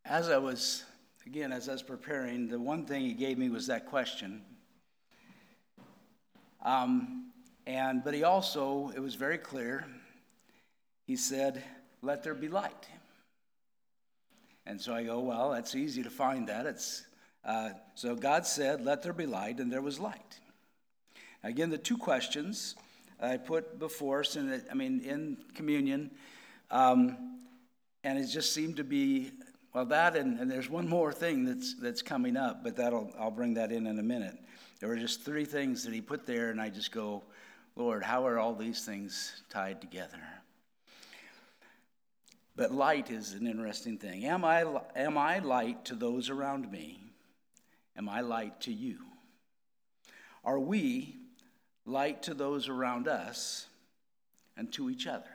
As I was preparing, the one thing he gave me was that question. But he also, it was very clear, he said, let there be light. And so I go, well, that's easy to find that. So God said, let there be light, and there was light. Again, the two questions I put before us in communion, and it just seemed to be, well, that, and there's one more thing that's coming up, but I'll bring that in a minute. There were just three things that he put there, and I just go, Lord, how are all these things tied together? But light is an interesting thing. Am I light to those around me? Am I light to you? Are we light to those around us and to each other?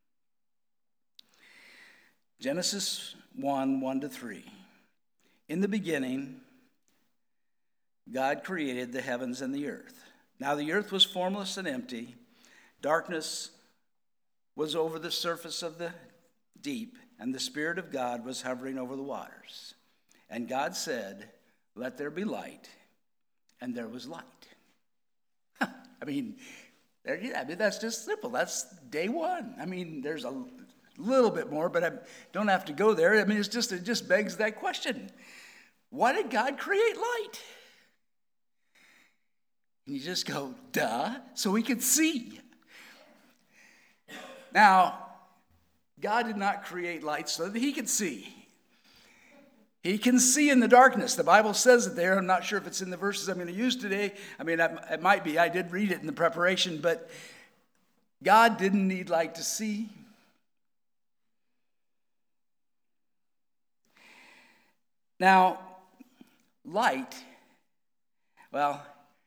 Genesis 1:1-3. In the beginning, God created the heavens and the earth. Now the earth was formless and empty. Darkness was over the surface of the deep, and the Spirit of God was hovering over the waters. And God said, let there be light, and there was light. That's just simple. That's day one. There's a little bit more, but I don't have to go there. It just begs that question. Why did God create light? And you just go, duh, so we could see. Now, God did not create light so that he could see. He can see in the darkness. The Bible says it there. I'm not sure if it's in the verses I'm going to use today. It might be. I did read it in the preparation, but God didn't need light to see. Now, light, well,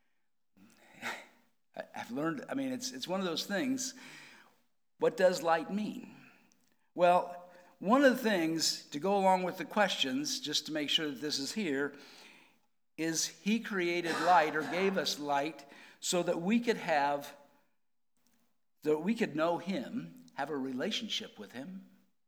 I've learned, it's one of those things. What does light mean? Well, one of the things to go along with the questions, just to make sure that this is here, is he created light or gave us light so that we could know him, have a relationship with him,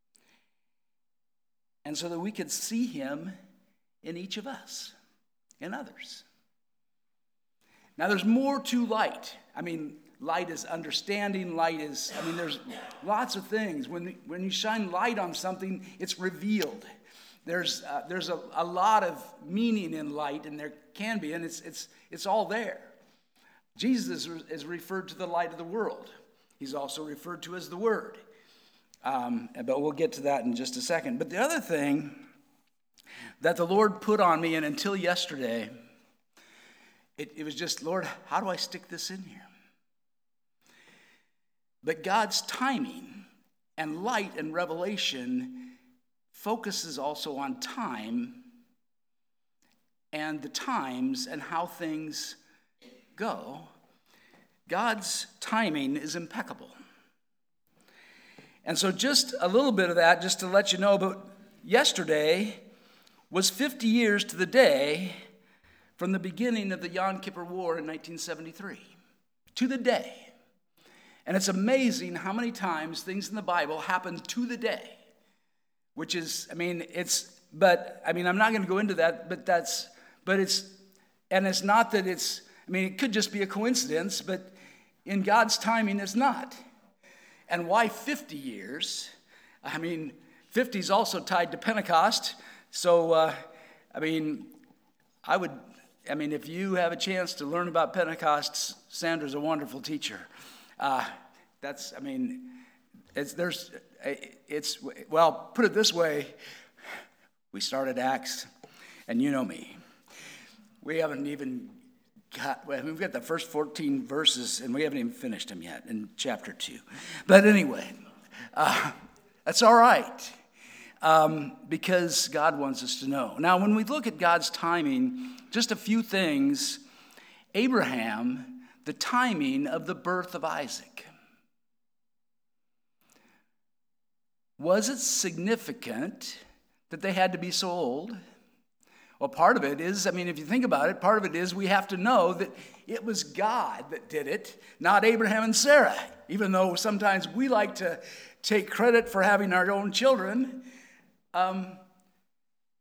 and so that we could see him in each of us, in others. Now, there's more to light. Light is understanding. Light is, there's lots of things. When you shine light on something, it's revealed. There's a lot of meaning in light, and there can be, and it's all there. Jesus is referred to the light of the world. He's also referred to as the Word. But we'll get to that in just a second. But the other thing that the Lord put on me, and until yesterday, it was just, Lord, how do I stick this in here? But God's timing and light and revelation focuses also on time and the times and how things go. God's timing is impeccable. And so just a little bit of that, just to let you know, but yesterday was 50 years to the day from the beginning of the Yom Kippur War in 1973, to the day. And it's amazing how many times things in the Bible happen to the day, which is, I'm not going to go into that, it's not that it could just be a coincidence, but in God's timing, it's not. And why 50 years? 50 is also tied to Pentecost. So, if you have a chance to learn about Pentecost, Sandra's a wonderful teacher. Put it this way, we started Acts, and you know me. We haven't even we've got the first 14 verses, and we haven't even finished them yet in chapter 2. But anyway, that's all right, because God wants us to know. Now, when we look at God's timing, just a few things. Abraham, the timing of the birth of Isaac. Was it significant that they had to be so old? Well, part of it is, if you think about it, part of it is we have to know that it was God that did it, not Abraham and Sarah. Even though sometimes we like to take credit for having our own children,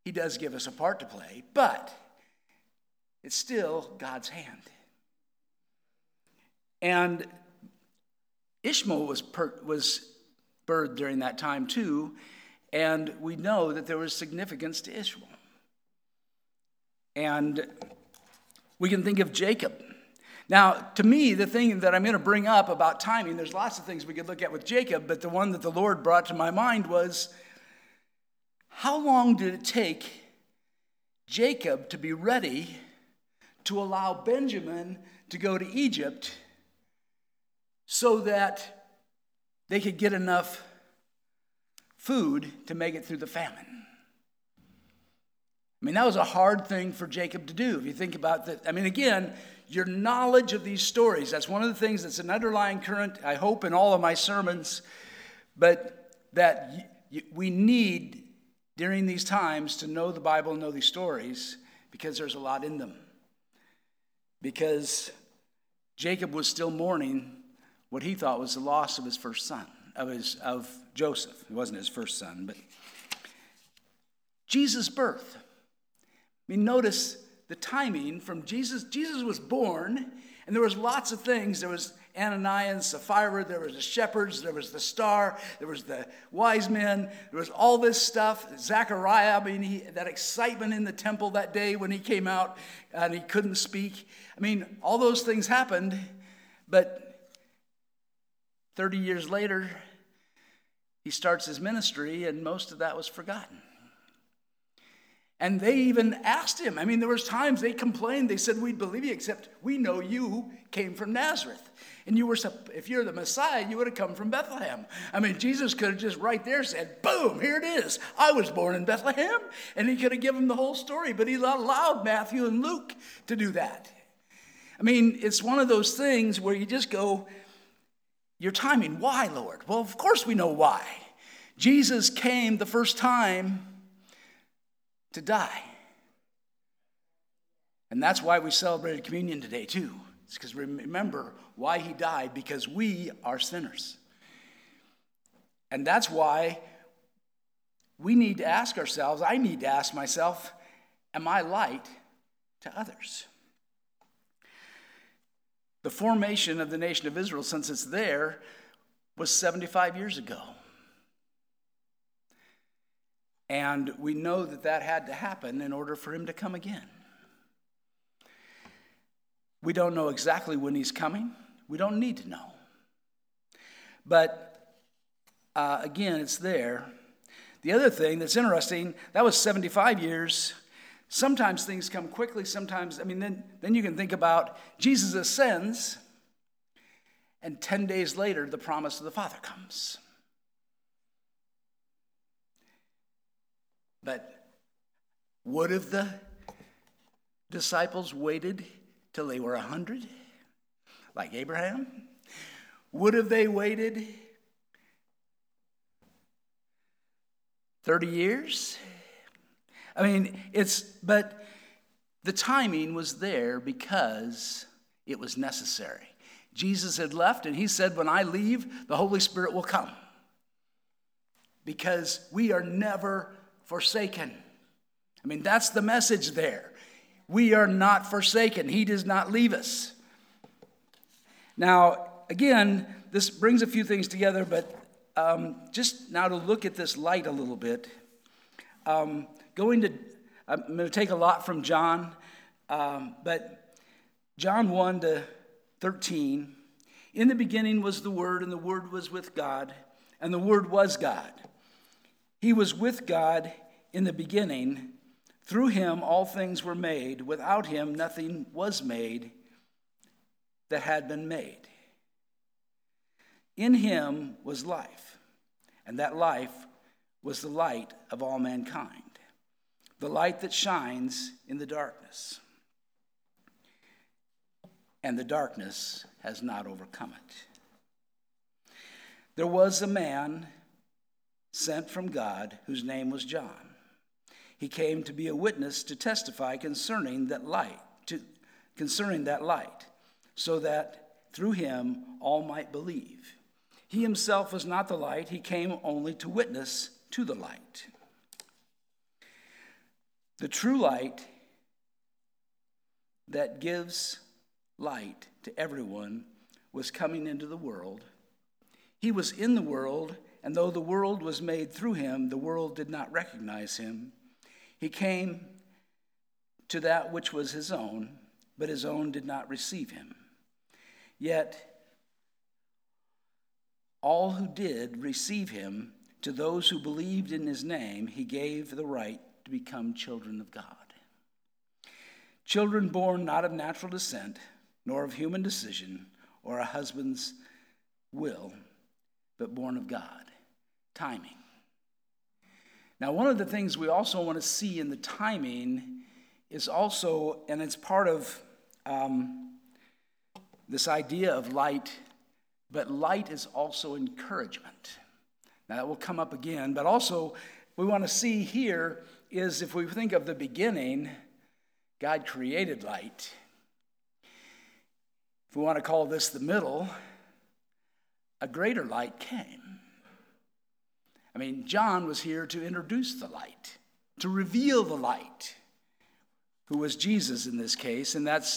he does give us a part to play, but it's still God's hand. And Ishmael was birthed during that time too, and we know that there was significance to Ishmael. And we can think of Jacob. Now, to me, the thing that I'm going to bring up about timing, there's lots of things we could look at with Jacob, but the one that the Lord brought to my mind was, how long did it take Jacob to be ready to allow Benjamin to go to Egypt so that they could get enough food to make it through the famine? I mean, that was a hard thing for Jacob to do. If you think about that, I mean, again, your knowledge of these stories, that's one of the things that's an underlying current, I hope, in all of my sermons, but that we need during these times to know the Bible and know these stories, because there's a lot in them. Because Jacob was still mourning what he thought was the loss of his first son, of Joseph. It wasn't his first son, but Jesus' birth. I mean, notice the timing from Jesus. Jesus was born, and there was lots of things. There was Ananias and Sapphira, there was the shepherds, there was the star, there was the wise men, there was all this stuff. Zechariah, I mean, that excitement in the temple that day when he came out and he couldn't speak. I mean, all those things happened, but 30 years later, he starts his ministry, and most of that was forgotten. And they even asked him. I mean, there was times they complained. They said, "We'd believe you, except we know you came from Nazareth. And if you're the Messiah, you would have come from Bethlehem." I mean, Jesus could have just right there said, boom, here it is. I was born in Bethlehem. And he could have given them the whole story. But he allowed Matthew and Luke to do that. I mean, it's one of those things where you just go, your timing, why, Lord? Well, of course we know why. Jesus came the first time to die. And that's why we celebrated communion today too. It's because remember why he died, because we are sinners. And that's why we need to ask ourselves, I need to ask myself, am I light to others? The formation of the nation of Israel, since it's there, was 75 years ago. And we know that that had to happen in order for him to come again. We don't know exactly when he's coming. We don't need to know. But again, it's there. The other thing that's interesting, that was 75 years. Sometimes things come quickly. Sometimes, then you can think about Jesus ascends, and 10 days later, the promise of the Father comes. But would have the disciples waited till they were 100, like Abraham? Would have they waited 30 years? But the timing was there because it was necessary. Jesus had left, and he said, when I leave, the Holy Spirit will come. Because we are never forsaken. That's the message there. We are not forsaken. He does not leave us. Now, again, this brings a few things together, but just now to look at this light a little bit. I'm going to take a lot from John, but John 1-13, in the beginning was the Word, and the Word was with God, and the Word was God. He was with God in the beginning. Through him all things were made. Without him nothing was made that had been made. In him was life, and that life was the light of all mankind, the light that shines in the darkness. And the darkness has not overcome it. There was a man sent from God whose name was John. He came to be a witness to testify concerning that light, so that through him all might believe. He himself was not the light, he came only to witness to the light. The true light that gives light to everyone was coming into the world. He was in the world, and though the world was made through him, the world did not recognize him. He came to that which was his own, but his own did not receive him. Yet all who did receive him, to those who believed in his name, he gave the right to become children of God. Children born not of natural descent, nor of human decision, or a husband's will, but born of God. Timing. Now, one of the things we also want to see in the timing is also, and it's part of this idea of light, but light is also encouragement. Now, that will come up again, but also we want to see here is if we think of the beginning, God created light. If we want to call this the middle, a greater light came. I mean, John was here to introduce the light, to reveal the light, who was Jesus in this case. And that's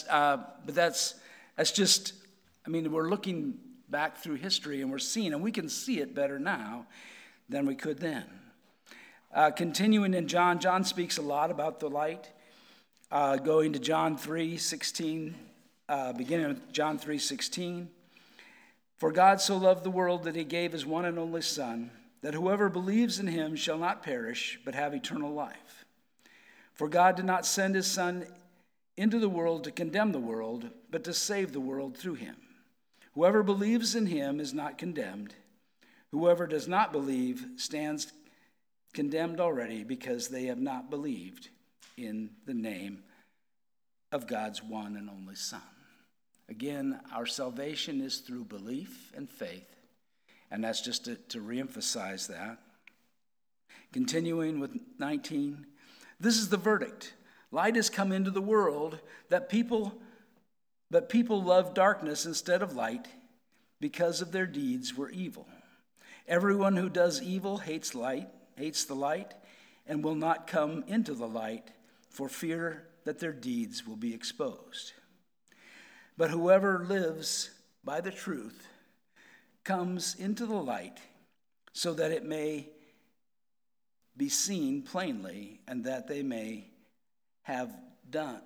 just, I mean, we're looking back through history and we're seeing, and we can see it better now than we could then. Continuing in John, John speaks a lot about the light. Going to John 3:16, beginning with John 3:16. For God so loved the world that he gave his one and only Son, that whoever believes in him shall not perish, but have eternal life. For God did not send his Son into the world to condemn the world, but to save the world through him. Whoever believes in him is not condemned. Whoever does not believe stands condemned already, because they have not believed in the name of God's one and only Son. Again, our salvation is through belief and faith, and that's just to reemphasize that. Continuing with 19, this is the verdict. Light has come into the world, but people love darkness instead of light, because of their deeds were evil. Everyone who does evil hates the light, and will not come into the light, for fear that their deeds will be exposed. But whoever lives by the truth comes into the light, so that it may be seen plainly, and that what they have done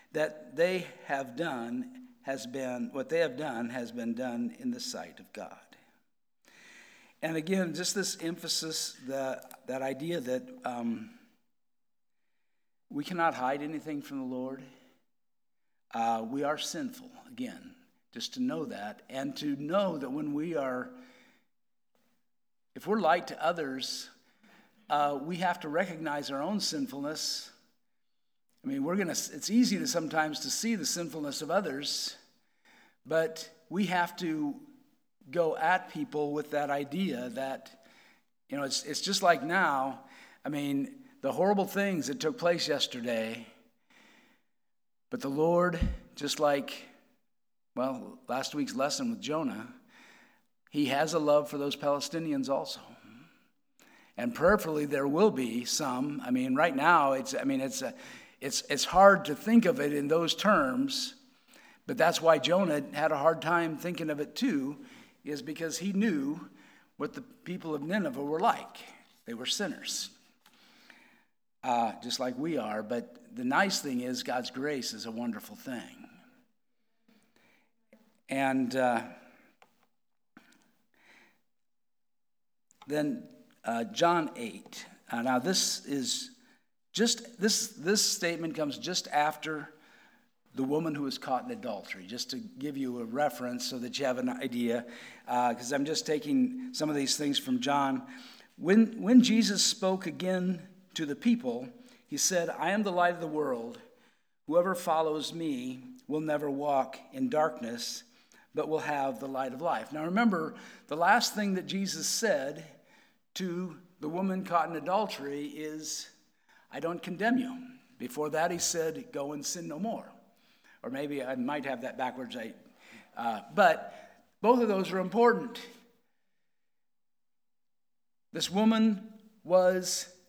has been done in the sight of God. And again, just this emphasis, that idea that we cannot hide anything from the Lord. We are sinful, again, just to know that, and to know that if we're light to others, we have to recognize our own sinfulness. I mean, it's easy to sometimes to see the sinfulness of others, but we have to go at people with that idea that, it's just like now. I mean, the horrible things that took place yesterday, but the Lord, just like, last week's lesson with Jonah, he has a love for those Palestinians also. And prayerfully, there will be some. I mean, right now, it's hard to think of it in those terms, but that's why Jonah had a hard time thinking of it too, is because he knew what the people of Nineveh were like. They were sinners, just like we are. But the nice thing is God's grace is a wonderful thing. And then John 8. Now this is just, this statement comes just after the woman who was caught in adultery, just to give you a reference so that you have an idea, because I'm just taking some of these things from John. When Jesus spoke again to the people, he said, I am the light of the world. Whoever follows me will never walk in darkness, but will have the light of life. Now remember, the last thing that Jesus said to the woman caught in adultery is, I don't condemn you. Before that, he said, go and sin no more. Or maybe I might have that backwards. But both of those are important. This woman was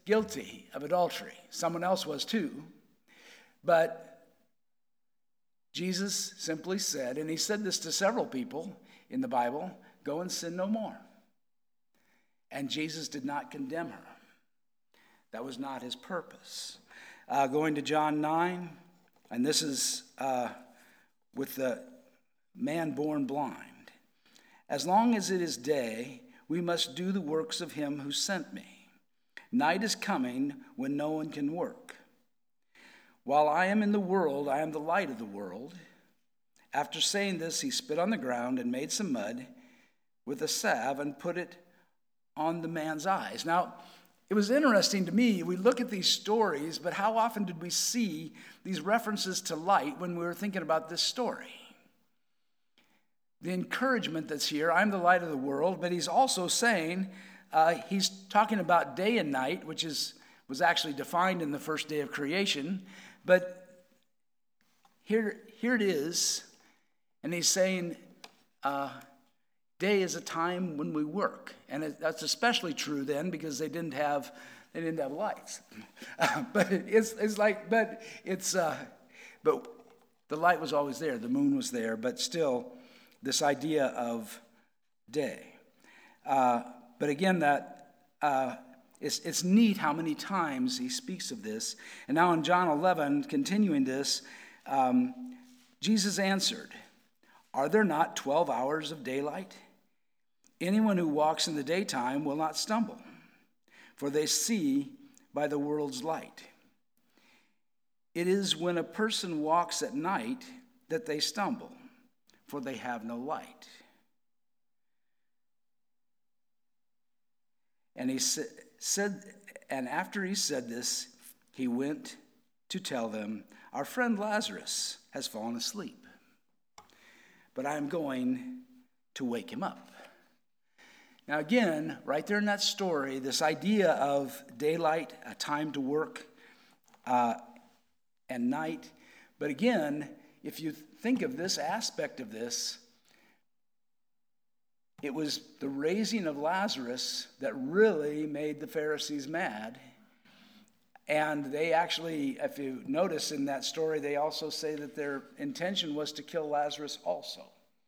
guilty of adultery. Someone else was too. But Jesus simply said, and he said this to several people in the Bible, go and sin no more. And Jesus did not condemn her. That was not his purpose. Going to John 9, and this is with the man born blind. As long as it is day, we must do the works of him who sent me. Night is coming when no one can work. While I am in the world, I am the light of the world. After saying this, he spit on the ground and made some mud with a salve and put it on the man's eyes. Now, it was interesting to me, we look at these stories, but how often did we see these references to light when we were thinking about this story? The encouragement that's here, I'm the light of the world, but he's also saying, he's talking about day and night, which was actually defined in the first day of creation, but here it is, and he's saying, day is a time when we work, and that's especially true then because they didn't have lights. But the light was always there. The moon was there, but still, this idea of day. But again, it's neat how many times he speaks of this. And now in John 11, continuing this, Jesus answered, "Are there not 12 hours of daylight? Anyone who walks in the daytime will not stumble, for they see by the world's light. It is when a person walks at night that they stumble, for they have no light." And he said, and after he said this, he went to tell them, "Our friend Lazarus has fallen asleep, but I am going to wake him up." Now again, right there in that story, this idea of daylight, a time to work, and night. But again, if you think of this aspect of this, it was the raising of Lazarus that really made the Pharisees mad. And they actually, if you notice in that story, they also say that their intention was to kill Lazarus also.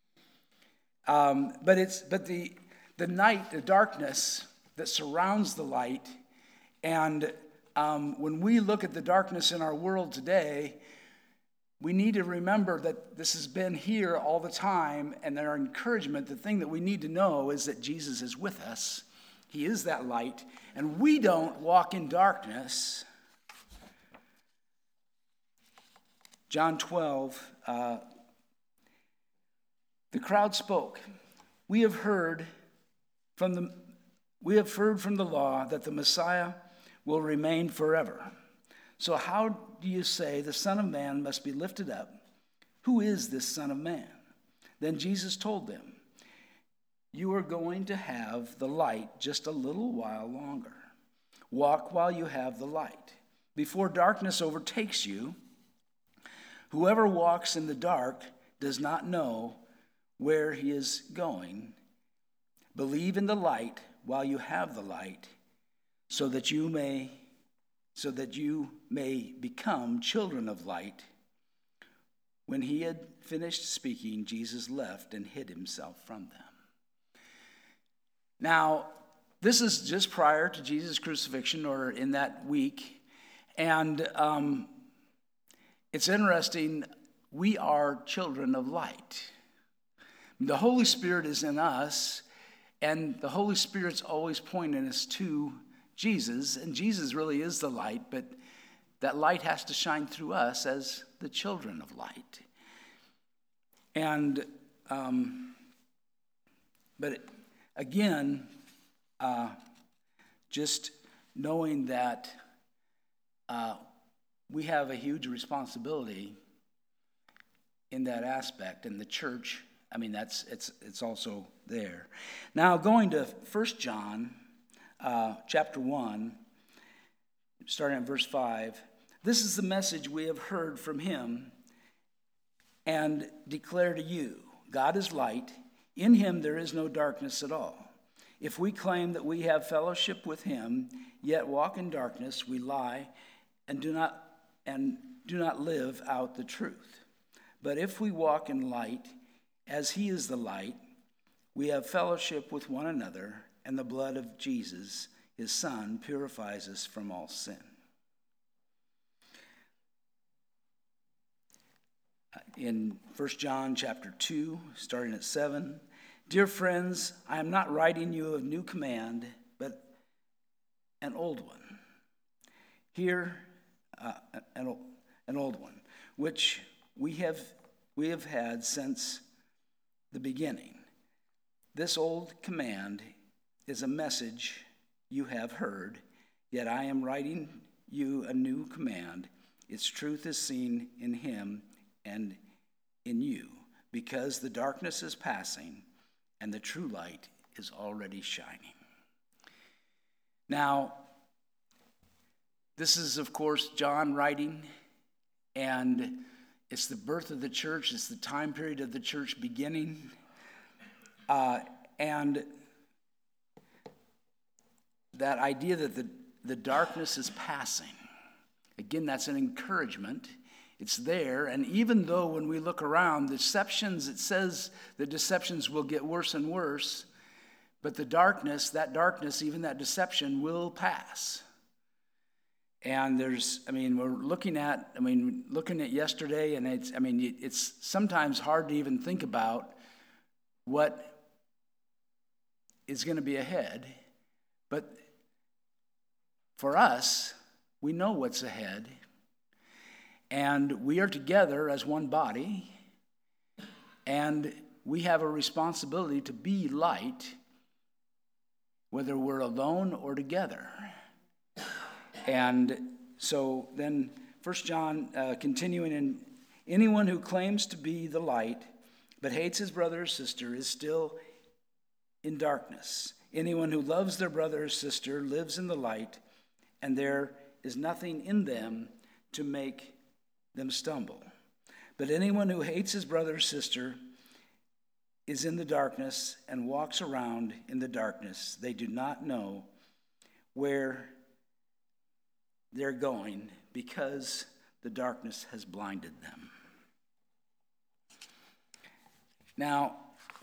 But the night, the darkness that surrounds the light, and when we look at the darkness in our world today, we need to remember that this has been here all the time, and our encouragement, the thing that we need to know is that Jesus is with us. He is that light, and we don't walk in darkness. John 12, the crowd spoke. We have heard from the law that the Messiah will remain forever. So how do you say the Son of Man must be lifted up? Who is this Son of Man? Then Jesus told them, "You are going to have the light just a little while longer. Walk while you have the light, before darkness overtakes you. Whoever walks in the dark does not know where he is going. Believe in the light while you have the light, so that you may become children of light." When he had finished speaking, Jesus left and hid himself from them. Now, this is just prior to Jesus' crucifixion, or in that week. And it's interesting, we are children of light. The Holy Spirit is in us, and the Holy Spirit's always pointing us to Jesus, and Jesus really is the light, but that light has to shine through us as the children of light. And, but again, just knowing that we have a huge responsibility in that aspect, and the church, I mean, it's also there. Now, going to 1 John chapter 1, starting at verse 5, "This is the message we have heard from him and declare to you. God is light. In him there is no darkness at all. If we claim that we have fellowship with him, yet walk in darkness, we lie and do not live out the truth. But if we walk in light, as he is the light, we have fellowship with one another, and the blood of Jesus, his Son, purifies us from all sin. In 1 John chapter 2, starting at 7, dear friends, I am not writing you a new command, but an old one. Here, an old one, which we have had since the beginning. This old command is a message you have heard, yet I am writing you a new command. Its truth is seen in him and in you, because the darkness is passing and the true light is already shining. Now, this is, of course, John writing, and it's the birth of the church. It's the time period of the church beginning. And that idea that the darkness is passing, again, that's an encouragement. It's there, and even though when we look around, deceptions, it says the deceptions will get worse and worse, but the darkness, even that deception will pass. And we're looking at yesterday, and it's sometimes hard to even think about what is going to be ahead. But for us, we know what's ahead. And we are together as one body, and we have a responsibility to be light, whether we're alone or together. And so then 1 John, continuing in, anyone who claims to be the light but hates his brother or sister is still in darkness. Anyone who loves their brother or sister lives in the light, and there is nothing in them to make them stumble. But anyone who hates his brother or sister is in the darkness and walks around in the darkness. They do not know where they're going because the darkness has blinded them. Now,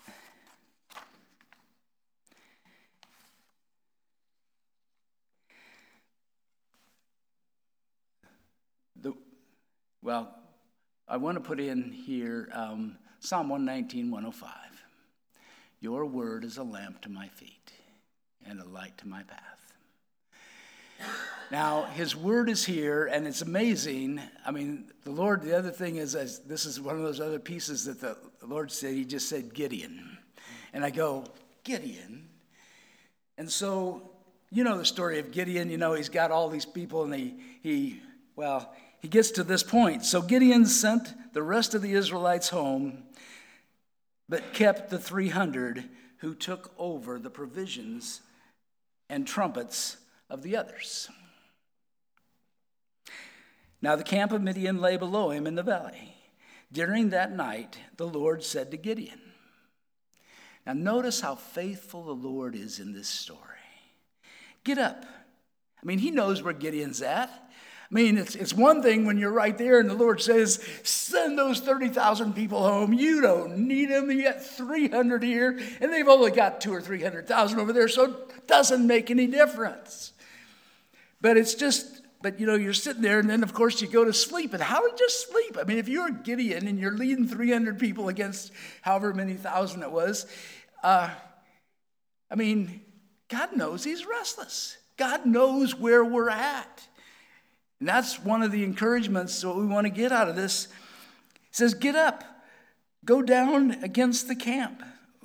I want to put in here Psalm 119, 105. Your word is a lamp to my feet and a light to my path. Now, his word is here, and it's amazing. The Lord, the other thing is, this is one of those other pieces that the Lord said, he just said Gideon. And I go, Gideon? And so, you know the story of Gideon. He's got all these people, and he gets to this point. So Gideon sent the rest of the Israelites home, but kept the 300 who took over the provisions and trumpets of the others. Now the camp of Midian lay below him in the valley. During that night, the Lord said to Gideon. Now notice how faithful the Lord is in this story. Get up. He knows where Gideon's at. It's one thing when you're right there and the Lord says, send those 30,000 people home. You don't need them. You got 300 here, and they've only got 200,000 or 300,000 over there, so it doesn't make any difference. But you're sitting there, and then, of course, you go to sleep. And how did you sleep? If you're Gideon and you're leading 300 people against however many thousand it was, God knows he's restless. God knows where we're at. And that's one of the encouragements that we want to get out of this. It says, get up, go down against the camp.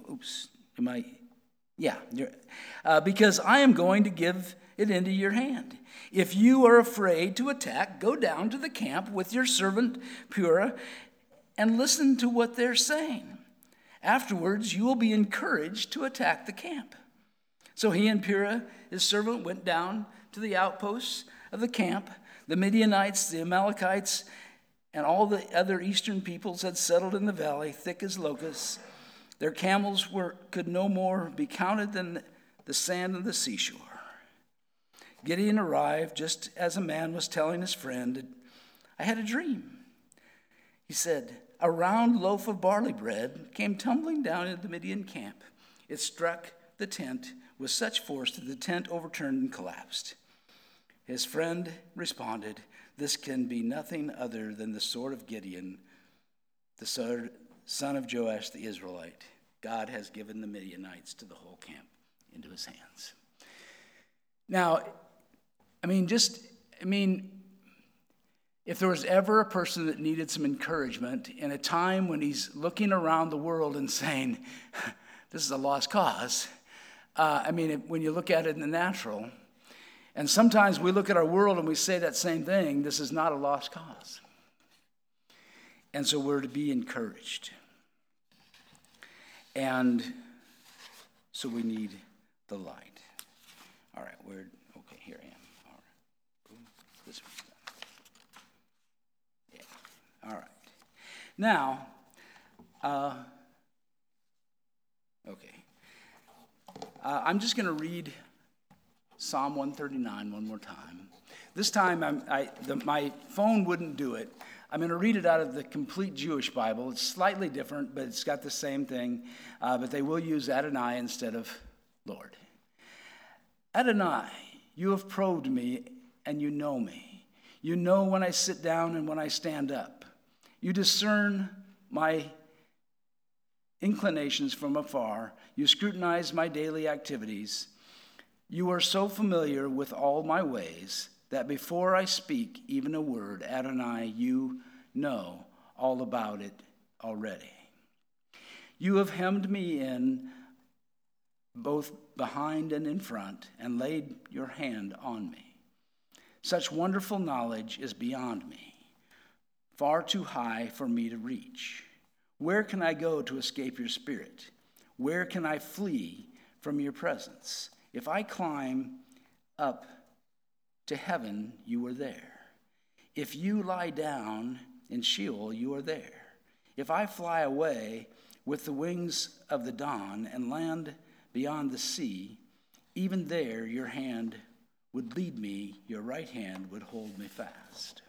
Because I am going to give it into your hand. If you are afraid to attack, go down to the camp with your servant Purah and listen to what they're saying. Afterwards, you will be encouraged to attack the camp. So he and Purah, his servant, went down to the outposts of the camp. The Midianites, the Amalekites, and all the other eastern peoples had settled in the valley, thick as locusts. Their camels could no more be counted than the sand of the seashore. Gideon arrived just as a man was telling his friend, I had a dream. He said, a round loaf of barley bread came tumbling down into the Midian camp. It struck the tent with such force that the tent overturned and collapsed. His friend responded, this can be nothing other than the sword of Gideon, the son of Joash the Israelite. God has given the Midianites to the whole camp into his hands. Now, if there was ever a person that needed some encouragement in a time when he's looking around the world and saying, this is a lost cause, when you look at it in the natural, and sometimes we look at our world and we say that same thing, this is not a lost cause. And so we're to be encouraged. And so we need the light. All right, okay, here I am. All right. Boom. This one's done. Yeah. All right. Now, I'm just going to read Psalm 139 one more time. This time, my phone wouldn't do it. I'm going to read it out of the Complete Jewish Bible. It's slightly different, but it's got the same thing. But they will use Adonai instead of Lord. Adonai, you have probed me, and you know me. You know when I sit down and when I stand up. You discern my inclinations from afar. You scrutinize my daily activities. You are so familiar with all my ways that before I speak even a word, Adonai, you know all about it already. You have hemmed me in both behind and in front and laid your hand on me. Such wonderful knowledge is beyond me, far too high for me to reach. Where can I go to escape your spirit? Where can I flee from your presence? If I climb up to heaven, you are there. If you lie down in Sheol, you are there. If I fly away with the wings of the dawn and land beyond the sea, even there your hand would lead me, your right hand would hold me fast.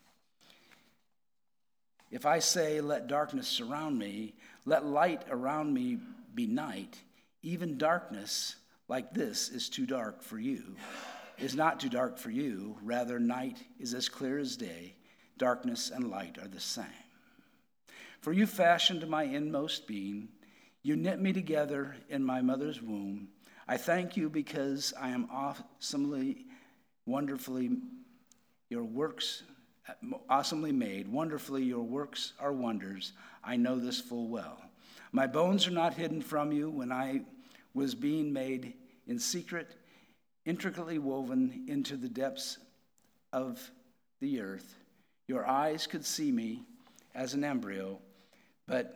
If I say, let darkness surround me, let light around me be night, even darkness like this is too dark for you, is not too dark for you. Rather, night is as clear as day. Darkness and light are the same. For you fashioned my inmost being. You knit me together in my mother's womb. I thank you because I am awesomely, wonderfully, your works awesomely made. Wonderfully, your works are wonders. I know this full well. My bones are not hidden from you when I was being made in secret, intricately woven into the depths of the earth. Your eyes could see me as an embryo, but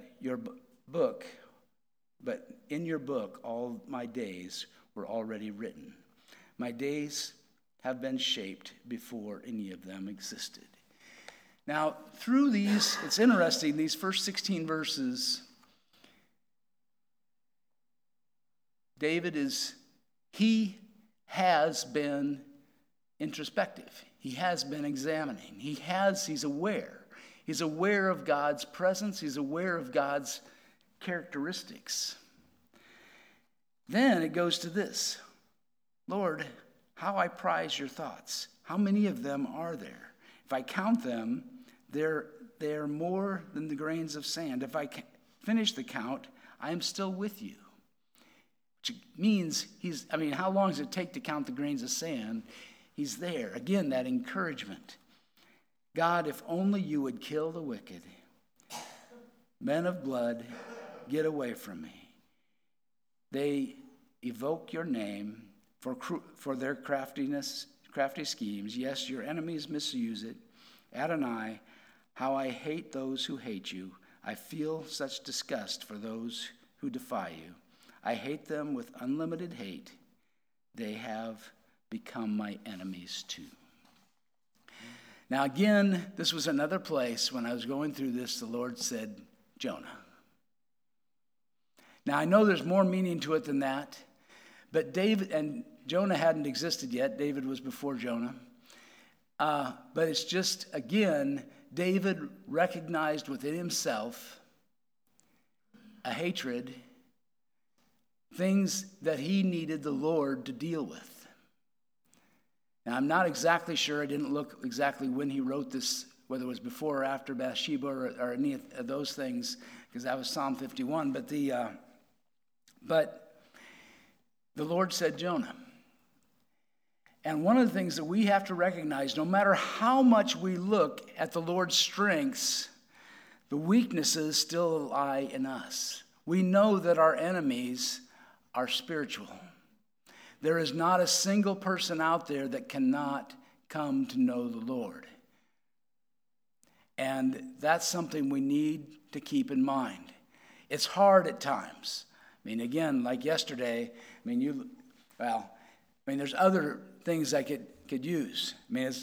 in your book all my days were already written. My days have been shaped before any of them existed. Now, through these, it's interesting, these first 16 verses, David he has been introspective. He has been examining. He's aware. He's aware of God's presence. He's aware of God's characteristics. Then it goes to this. Lord, how I prize your thoughts. How many of them are there? If I count them, they're more than the grains of sand. If I finish the count, I am still with you. Which means how long does it take to count the grains of sand? He's there. Again, that encouragement. God, if only you would kill the wicked. Men of blood, get away from me. They evoke your name for their crafty schemes. Yes, your enemies misuse it. Adonai, how I hate those who hate you. I feel such disgust for those who defy you. I hate them with unlimited hate. They have become my enemies too. Now again, this was another place when I was going through this, the Lord said, Jonah. Now I know there's more meaning to it than that, But David, and Jonah hadn't existed yet. David was before Jonah. But it's just, again, David recognized within himself a hatred, things that he needed the Lord to deal with. Now, I'm not exactly sure. I didn't look exactly when he wrote this, whether it was before or after Bathsheba or any of those things, because that was Psalm 51. But the Lord said, Jonah. And one of the things that we have to recognize, no matter how much we look at the Lord's strengths, the weaknesses still lie in us. We know that our enemies are spiritual. There is not a single person out there that cannot come to know the Lord. And that's something we need to keep in mind. It's hard at times. I mean, again, like yesterday, there's other things I could use.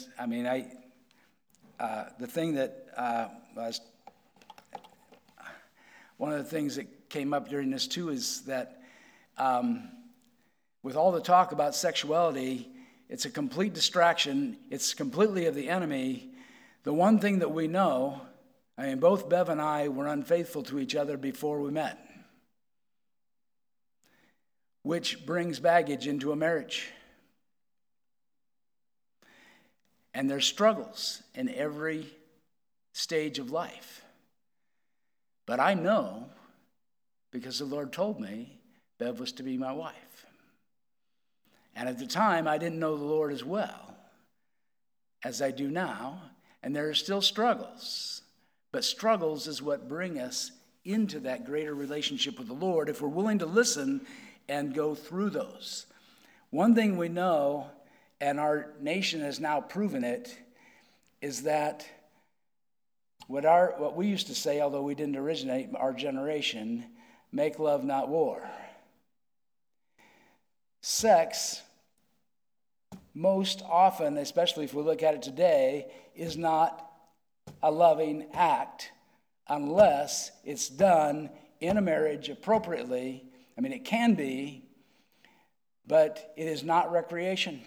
The thing that was one of the things that came up during this too is that with all the talk about sexuality, it's a complete distraction. It's completely of the enemy. The one thing that we know, both Bev and I were unfaithful to each other before we met, which brings baggage into a marriage. And there's struggles in every stage of life. But I know, because the Lord told me, Bev was to be my wife. And at the time, I didn't know the Lord as well as I do now. And there are still struggles. But struggles is what bring us into that greater relationship with the Lord if we're willing to listen and go through those. One thing we know, and our nation has now proven it, is that what we used to say, although we didn't originate our generation, make love, not war. Sex, most often, especially if we look at it today, is not a loving act unless it's done in a marriage appropriately. It can be, but it is not recreation.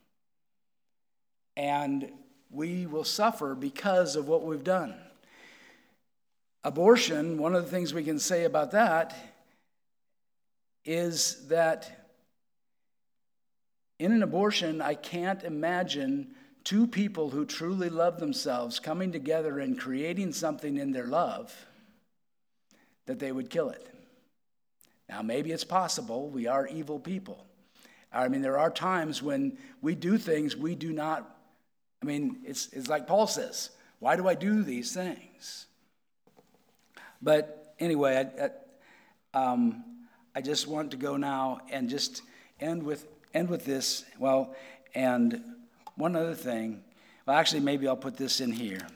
And we will suffer because of what we've done. Abortion, one of the things we can say about that is that in an abortion, I can't imagine two people who truly love themselves coming together and creating something in their love that they would kill it. Now, maybe it's possible. We are evil people. There are times when we do things we do not. It's like Paul says, why do I do these things? But anyway, I just want to go now and just end with this. Well, and one other thing. Well, actually, maybe I'll put this in here.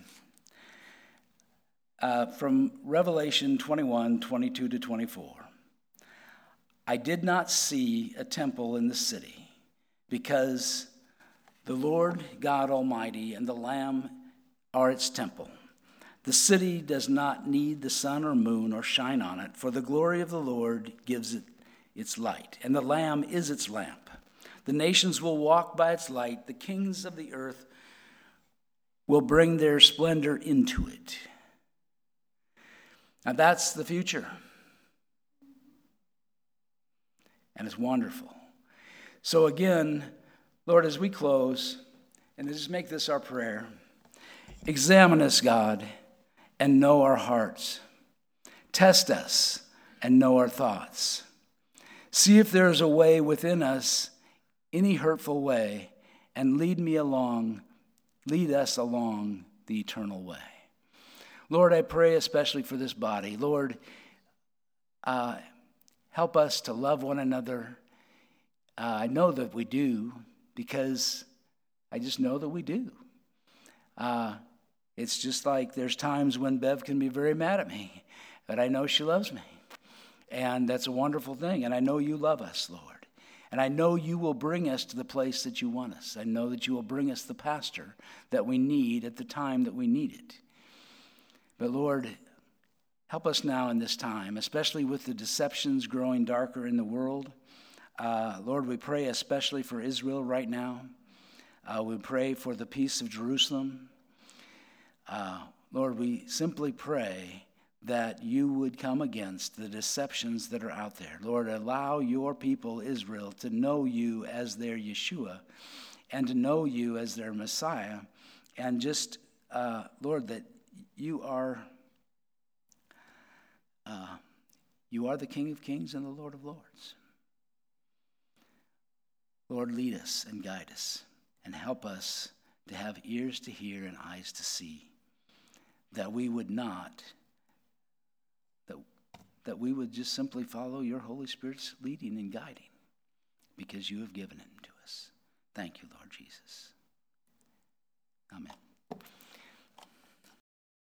From Revelation 21, 22 to 24. I did not see a temple in the city, because the Lord God Almighty and the Lamb are its temple. The city does not need the sun or moon or shine on it, for the glory of the Lord gives it its light, and the Lamb is its lamp. The nations will walk by its light. The kings of the earth will bring their splendor into it. Now that's the future. And it's wonderful. So again, Lord, as we close, and just make this our prayer, examine us, God, and know our hearts. Test us and know our thoughts. See if there is a way within us, any hurtful way, and lead us along the eternal way. Lord, I pray especially for this body. Lord, help us to love one another. I know that we do, because I just know that we do. It's just like there's times when Bev can be very mad at me, but I know she loves me. And that's a wonderful thing. And I know you love us, Lord. And I know you will bring us to the place that you want us. I know that you will bring us the pastor that we need at the time that we need it. But Lord, help us now in this time, especially with the deceptions growing darker in the world. Lord, we pray especially for Israel right now. We pray for the peace of Jerusalem. Lord, we simply pray that you would come against the deceptions that are out there. Lord, allow your people, Israel, to know you as their Yeshua and to know you as their Messiah. And just, Lord, that you are the King of Kings and the Lord of Lords. Lord, lead us and guide us and help us to have ears to hear and eyes to see, that we would not, that we would just simply follow your Holy Spirit's leading and guiding, because you have given it to us. Thank you, Lord Jesus. Amen.